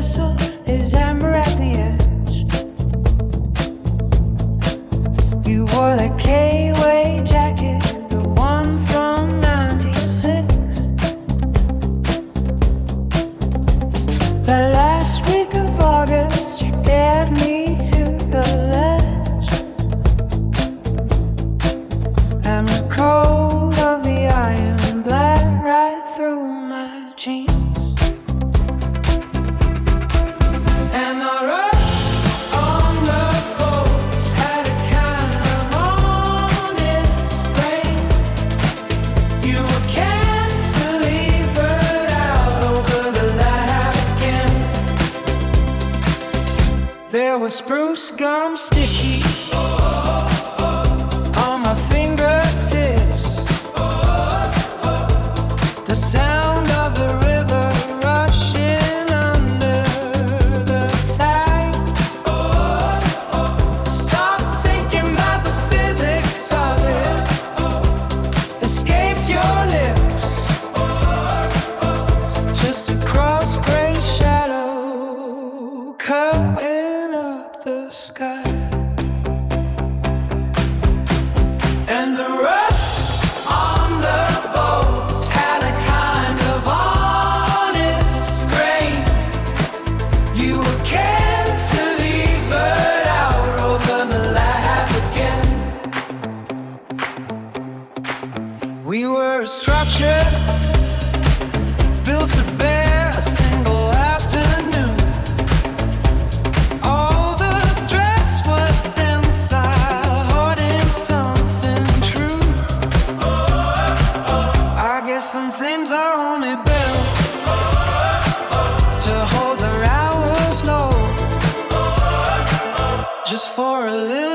vessel, his hammer at the edge. You wore the K-Way jacket, the one from 96. The last week of August, you dared me to the ledge. And the cold of the iron bled right through my jeans. And the rush on the boats had a kind of honest grain. You were cantilevered out over the Latvian. There was spruce gum sticky on my fingertips. The sound of the river rushing under the tides. Stop thinking about the physics of it. Escaped your lips. Just a cross-gray shadow cutting up the sky. And the rush on the boats had a kind of honest grain. You were cantilevered out over the Latvian. We were a structure built to bear a single afternoon. All the stress was tensile, hoarding something true. I guess some things are only built to hold their hours low, just for a little